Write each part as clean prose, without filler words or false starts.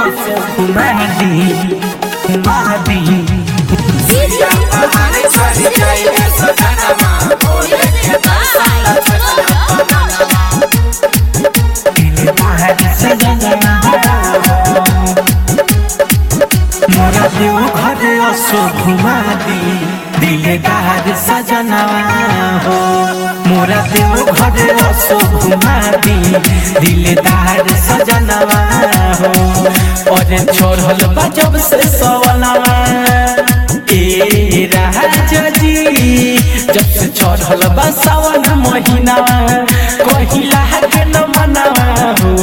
मोरा देव घर असो घुमा दी दिलदार सजना हो। मोरा देव घर असो घुमा दी दिलदार सजना हो। और छोड़ल बजब से सवनवा ए राजा जी जब से छोड़ल बा सावन महीना कहिला के न मनवा हो।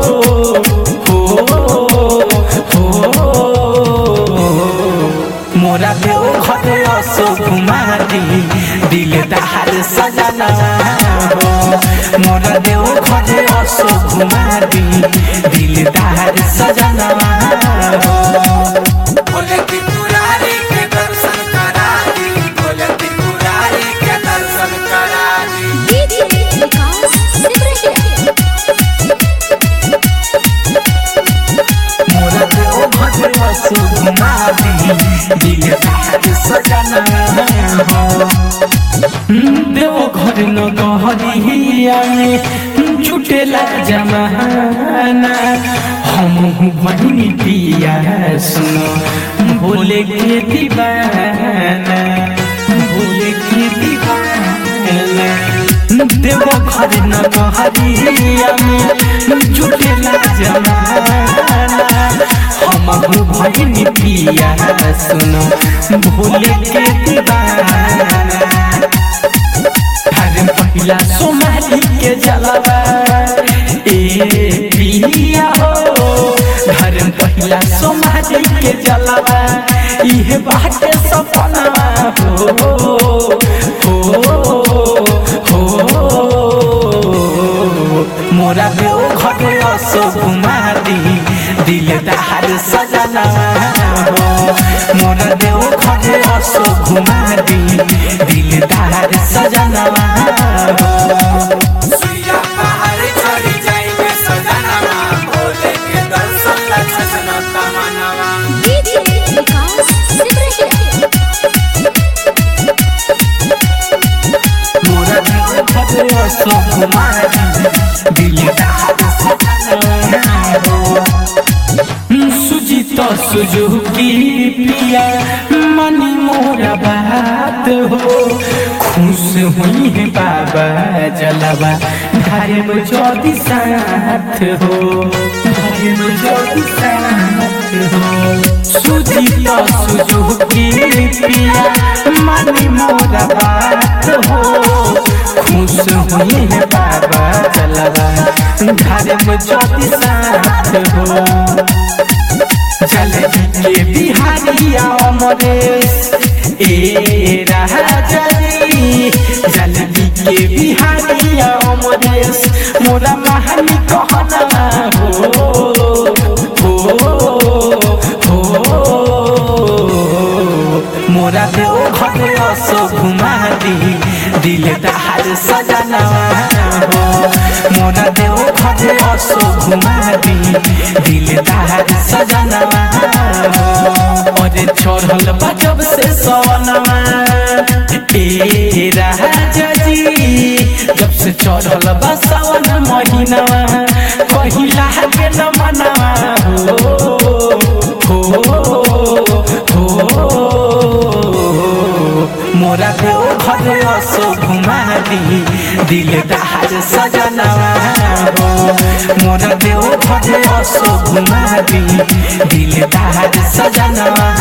मोरा देव घर असो घुमा दी दिलदार सजना हो। मोरा देव घर असो घुमा दी दिलदार सजना हो। बोले त्रिपुरारी के दर्शन करा दी, बोले त्रिपुरारी के दर्शन करा दी। मोरा देव घर असो घुमा दी दिलदार सजना हो। देव घर न कहरिया में जुटेला जमाना हम बहिनी पिया सुनो बोले के दीवाना बोले के दीवाना। देव घर न कहरिया में जुटेला जमाना हम बहिनी पिया सुनो बोले के दीवाना। पहिला सोमाली के जलवा ए पिया हो। घर पहिला सोमाली के जलवा इहे बाटे सपना हो। मोरा देव घर असो घुमा दी दिलदार सजना हो। मोरा देव घर असो घुमा दी दिलदार सजना हो। सुइया पहाड़ चढ़ी जाइबे सजनवा, भोले के दर्शन ला छछना तमनवा। मोरा देव घर असो घुमा दी दिलदार सजना हो। सुजित सुजुकी पिया मनी मोरा बात हो। खुश हुई है बाबा जलवा धारे में ज्योति साथ हो। धारे में ज्योति साथ हो। सुजित सुजुकी पिया मनी मोरा बात हो। खुश हुई है बाबा जलवा धारे में ज्योति साथ हो। चले के बिहारिया अमरेश ए राजा जी जल्दी के बिहारिया अमरेश मोरा महानी कहना हो। मोरा देव घर असो घुमा दी दिलदार सजना हो। मोरा देव घर असो घुमा दी दिलदार सजना हो। और छोड़ल बजब से सवनवा ए राजा जी जब से चढ़ल बा सावन महीना कहिला के न मनवा हो। मोरा देव घर असो घुमा दी दिलदार सजना हो। मोरा देव घर असो घुमा दी दिलदार सजना